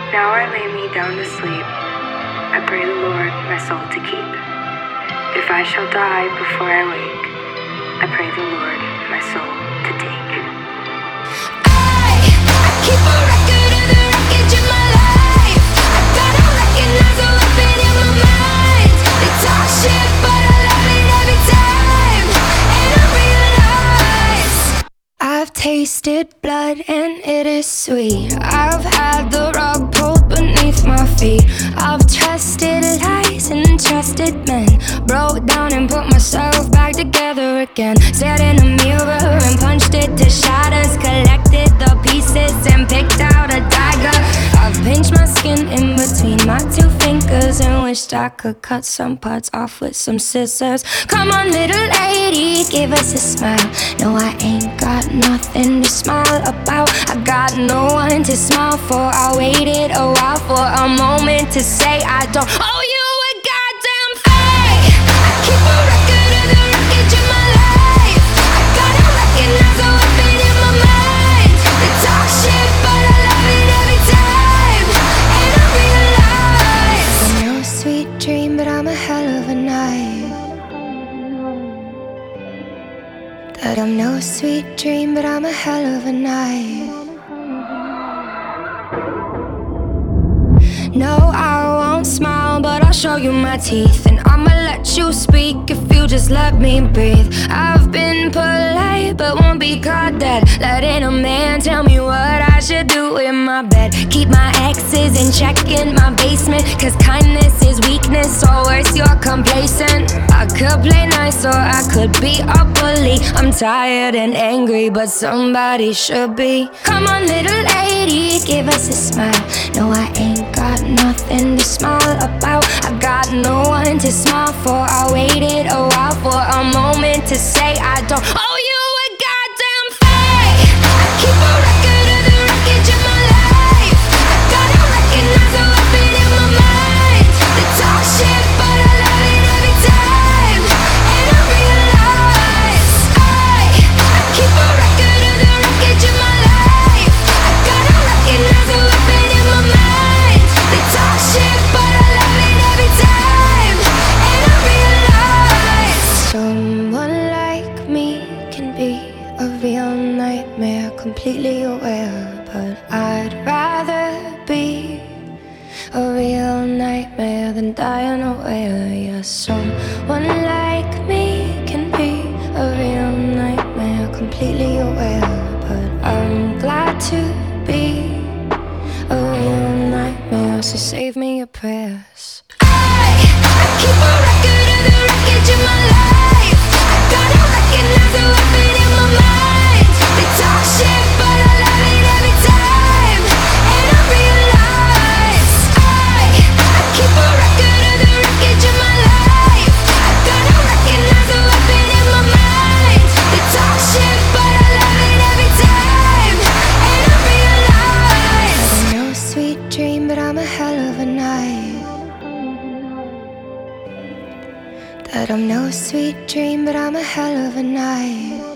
Now I lay me down to sleep. I pray the Lord my soul to keep. If I shall die before I wake, I pray the Lord my soul to take. I keep a record of the wreckage in my life. I gotta recognize the weapon in my mind. They talk shit, but I love it every time. And I realize I've tasted blood and it is sweet. I've had the rug pulled beneath my feet. I've trusted lies and trusted men. Broke down and put myself back together again. Stared in a mirror and punched it to shatters. Collected the pieces and picked out a dagger. I've pinched my skin in between my two fingers and wished I could cut some parts off with some scissors. Come on, little lady, give us a smile. No, I ain't got nothing to smile about. I got no one to smile for. I waited a while for a moment to say I don't owe you a goddamn thing. I keep a record of the wreckage in my life. I gotta recognize the weapon in my mind. They talk shit, but I love it every time. And I realize I'm no sweet dream, but I'm a hell of a night. That I'm no sweet dream, but I'm a hell of a night. No, I won't smile, but I'll show you my teeth. And I'ma let you speak if you just let me breathe. I've been polite, but won't be caught dead. Letting a man tell me what I should do in my bed. Keep my exes in check in my basement, cause kindness is weakness, or worse, you're complacent. I could play nice or I could be a bully. I'm tired and angry, but somebody should be. Come on, little lady, give us a smile. No, I ain't got nothing to smile about. I got no one to smile for. I waited a while for a moment to say I don't owe you a goddamn thing. I keep a record of the wreckage in my life. I gotta recognize the weapon in my mind. They talk shit, but I love it every time. And I realize I keep a record of the wreckage in my life. I gotta recognize the weapon in my mind. They talk shit, but I love it every time. And I realize someone like me can be a real nightmare, completely aware. But I'd rather be a real nightmare than die unaware. Yeah, someone like me can be a real nightmare, completely aware. But I'm glad to be a real nightmare, so save me your prayers. I keep a record of the wreckage in my life. I gotta recognize the weapon in my mind. They talk shit, but I love it every time. And I realize I keep a record of the wreckage in my life. I gotta recognize the weapon in my mind. They talk shit, but I love it every time. And I realize I'm no sweet dream, but I'm a hell of a night. That I'm no sweet dream, but I'm a hell of a night.